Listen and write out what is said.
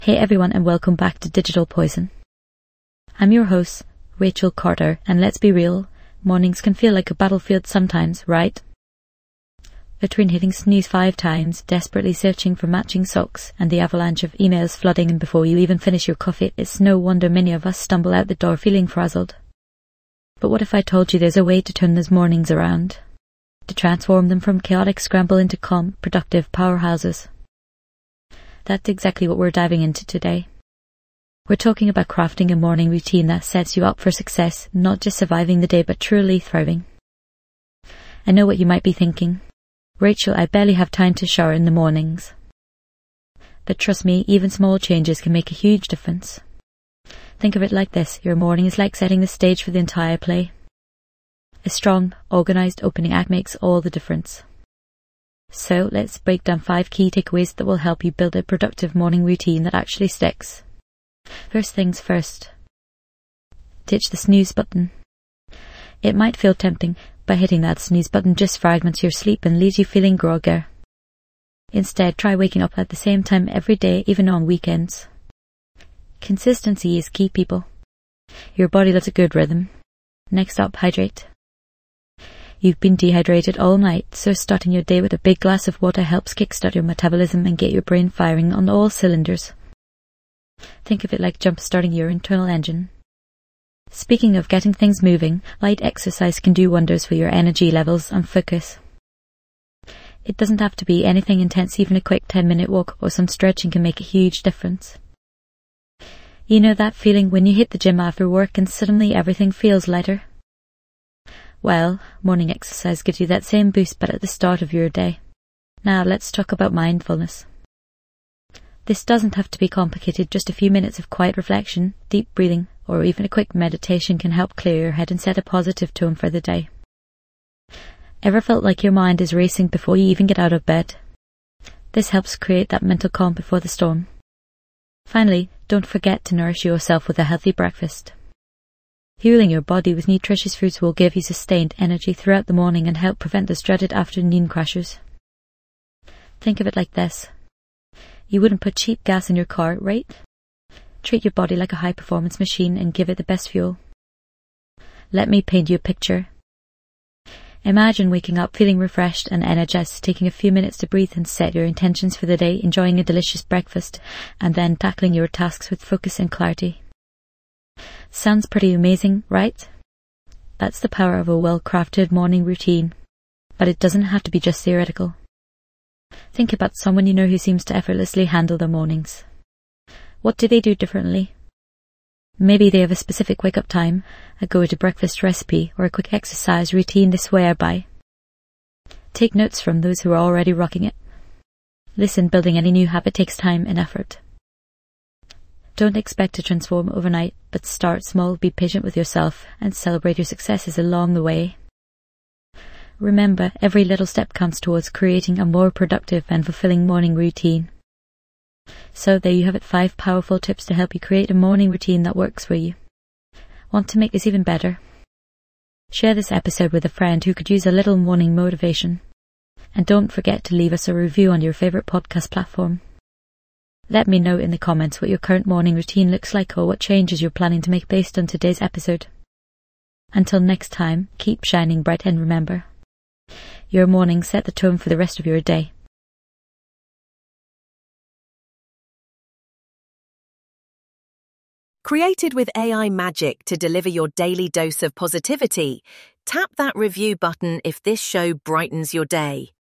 Hey everyone, and welcome back to Digital Poison. I'm your host, Rachel Carter, and let's be real, mornings can feel like a battlefield sometimes, right? Between hitting snooze 5 times, desperately searching for matching socks, and the avalanche of emails flooding in before you even finish your coffee, it's no wonder many of us stumble out the door feeling frazzled. But what if I told you there's a way to turn those mornings around? To transform them from chaotic scramble into calm, productive powerhouses? That's exactly what we're diving into today. We're talking about crafting a morning routine that sets you up for success, not just surviving the day but truly thriving. I know what you might be thinking. Rachel, I barely have time to shower in the mornings. But trust me, even small changes can make a huge difference. Think of it like this, your morning is like setting the stage for the entire play. A strong, organised opening act makes all the difference. So let's break down 5 key takeaways that will help you build a productive morning routine that actually sticks. First things first. Ditch the snooze button. It might feel tempting, but hitting that snooze button just fragments your sleep and leaves you feeling groggy. Instead, try waking up at the same time every day, even on weekends. Consistency is key, people. Your body loves a good rhythm. Next up, hydrate. You've been dehydrated all night, so starting your day with a big glass of water helps kickstart your metabolism and get your brain firing on all cylinders. Think of it like jump-starting your internal engine. Speaking of getting things moving, light exercise can do wonders for your energy levels and focus. It doesn't have to be anything intense, even a quick 10-minute walk or some stretching can make a huge difference. You know that feeling when you hit the gym after work and suddenly everything feels lighter? Well, morning exercise gives you that same boost but at the start of your day. Now let's talk about mindfulness. This doesn't have to be complicated, just a few minutes of quiet reflection, deep breathing, or even a quick meditation can help clear your head and set a positive tone for the day. Ever felt like your mind is racing before you even get out of bed? This helps create that mental calm before the storm. Finally, don't forget to nourish yourself with a healthy breakfast. Fueling your body with nutritious foods will give you sustained energy throughout the morning and help prevent those dreaded afternoon crashes. Think of it like this. You wouldn't put cheap gas in your car, right? Treat your body like a high-performance machine and give it the best fuel. Let me paint you a picture. Imagine waking up feeling refreshed and energized, taking a few minutes to breathe and set your intentions for the day, enjoying a delicious breakfast, and then tackling your tasks with focus and clarity. Sounds pretty amazing, right? That's the power of a well-crafted morning routine. But it doesn't have to be just theoretical. Think about someone you know who seems to effortlessly handle their mornings. What do they do differently? Maybe they have a specific wake-up time, a go-to-breakfast recipe, or a quick exercise routine they swear by. Take notes from those who are already rocking it. Listen, building any new habit takes time and effort. Don't expect to transform overnight, but start small, be patient with yourself, and celebrate your successes along the way. Remember, every little step counts towards creating a more productive and fulfilling morning routine. So there you have it, 5 powerful tips to help you create a morning routine that works for you. Want to make this even better? Share this episode with a friend who could use a little morning motivation. And don't forget to leave us a review on your favourite podcast platform. Let me know in the comments what your current morning routine looks like or what changes you're planning to make based on today's episode. Until next time, keep shining bright and remember, your morning set the tone for the rest of your day. Created with AI magic to deliver your daily dose of positivity, tap that review button if this show brightens your day.